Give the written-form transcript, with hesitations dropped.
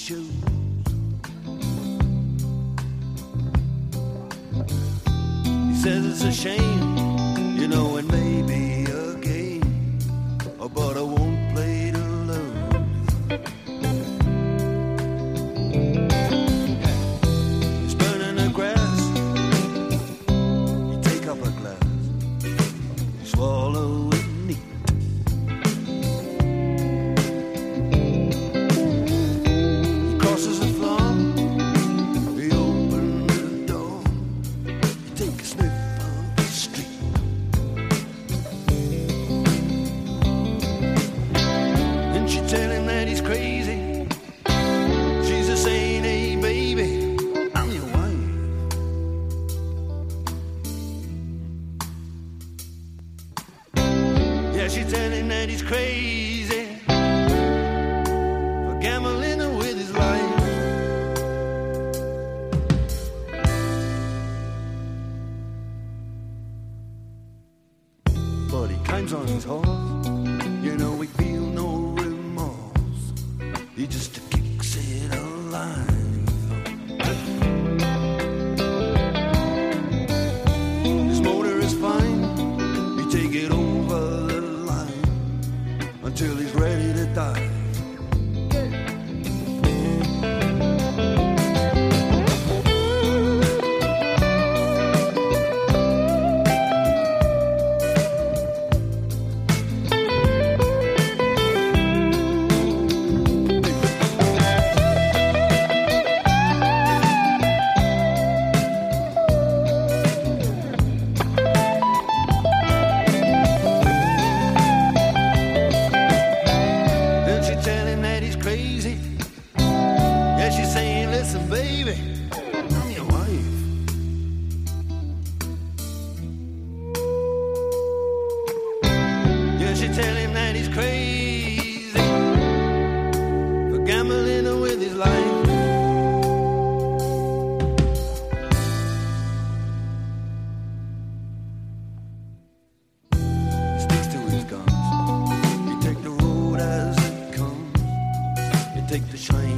shoes. He says it's a shame, you know, it may be a game, but I won't play to lose. He's burning the grass, you take up a glass, you swallow it neat. He crosses the floor, he opens the door, you take a sniff of the street. And she tell him that he's crazy. She's a saying, hey baby, I'm your wife. Yeah, she tell him that he's crazy for gambling with his life. But he climbs on his horse, you know, he feel no remorse. He just kicks it alive. His motor is fine, he take it over the line until he's ready to die. Then she tell him that he's crazy. Yeah, she's saying, listen, baby, I'm your wife. Yeah, she tell him that he's crazy for gambling with his life. He sticks to his guns. You take the road as it comes. You take the shine